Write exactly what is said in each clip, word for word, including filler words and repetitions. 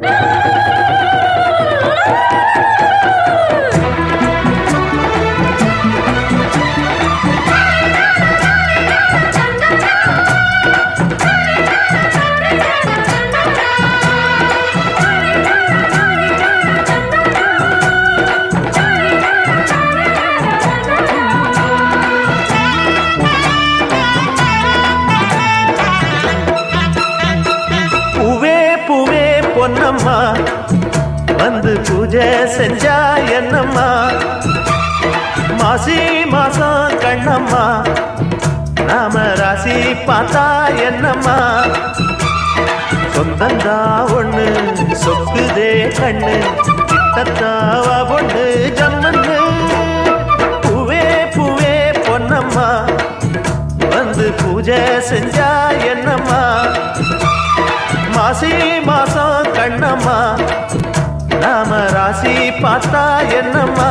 பொன்னம்மா வந்து பூஜை செஞ்சா என்னம்மா மாசி மாசம் கண்ணம்மா நாம ராசி பார்த்தா என்னம்மா சொந்தந்தா ஒண்ணு சொக்குதே கண்ணு கிட்டத்தாவா பொண்ணு ஜம்மண்ணு பூவே பூவே பொன்னம்மா வந்து பூஜை செஞ்சா என்னம்மா மாசி மாசம் கண்ணம்மா நாம ராசி பார்த்தா என்னம்மா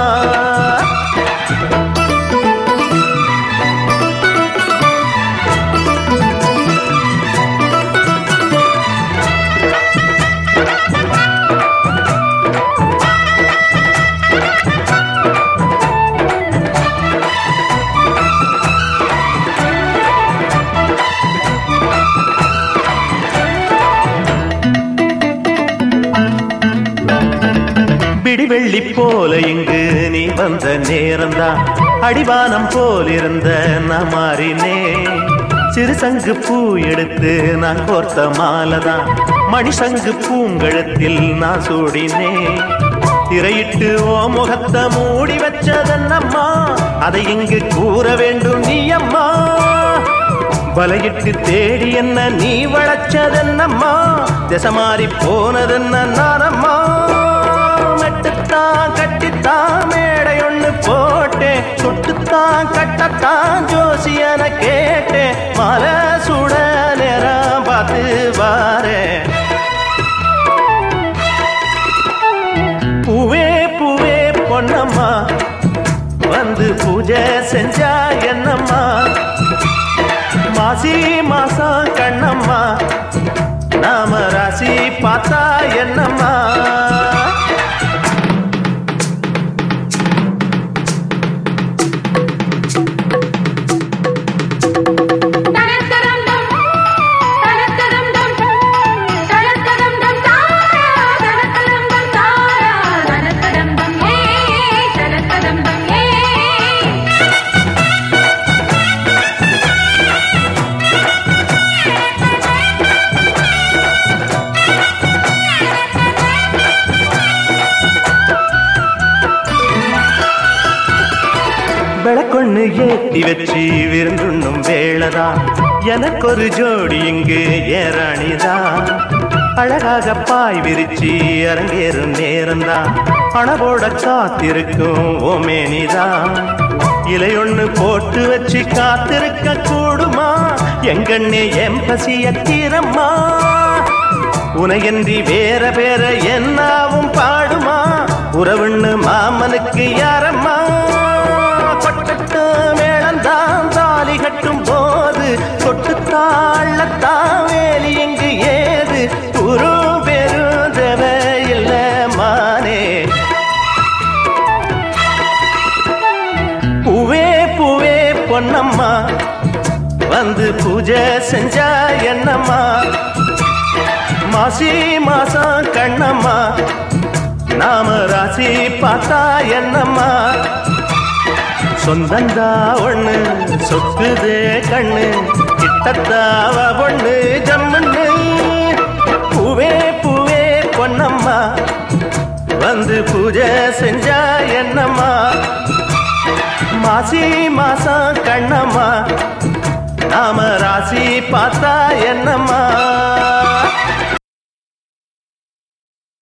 பிடிவெள்ளி போல இங்கு நீ வந்த நேரம்தான் அடிவானம் போல் இருந்த நான் மாறினே சிறுசங்கு பூ எடுத்து நான் கோர்த்த மாலைதான் மணிசங்கு பூங்கழுத்தில் நான் சூடினே திரையிட்டு ஓ முகத்தை மூடி வச்சதன்னம்மா அதை இங்கு கூற வேண்டும் நீ அம்மா வலையிட்டு தேடி என்ன நீ வளச்சதன்னம்மா திசை மாறி போனதென்ன நானம்மா மெட்டுத்தான் கட்டித்தான் மேடை ஒண்ணு போட்டேன் சொட்டுத்தான் கட்டத்தான் ஜோசியன கேட்டேன் மலை சுட நேரம் பார்த்து வாரே பூவே பூவே பொன்னம்மா வந்து பூஜை செஞ்சா என்னம்மா மாசி மாசம் கண்ணம்மா நாம ராசி பார்த்தா என்னம்மா விளக்கொண்ணு ஏத்தி வச்சு விருந்துண்ணும் வேளதான் எனக்கு ஒரு ஜோடி இங்கு ஏராணிதான் அழகாக பாய் விரிச்சு அரங்கேறும் நேரம்தான் அணவோட காத்திருக்கும் ஓமேனிதான் இலையொண்ணு போட்டு வச்சு காத்திருக்க கூடுமா எங்கண்ணே என் பசிய தீரம்மா உனையன்றி வேற வேற என்னாவும் பாடுமா உறவுன்னு மாமனுக்கு யாரம்மா மேளந்தான் தாலி கட்டும் போது கொட்டு தாழத்தான் வேலி எங்கு ஏது குரு பெரும் தேவ இல்ல மானே பூவே பூவே பொன்னம்மா வந்து பூஜை செஞ்சா என்னம்மா மாசி மாசம் கண்ணம்மா நாம ராசி பார்த்தா என்னம்மா சொந்தந்தா ஒண்ணு சொக்குதே கண்ணு கிட்டத்தாவ பொண்ணு ஜம்மண்ணு பூவே பூவே பொன்னம்மா வந்து பூஜை செஞ்சா என்னம்மா மாசி மாசம் கண்ணம்மா நாம ராசி பார்த்தா என்னம்மா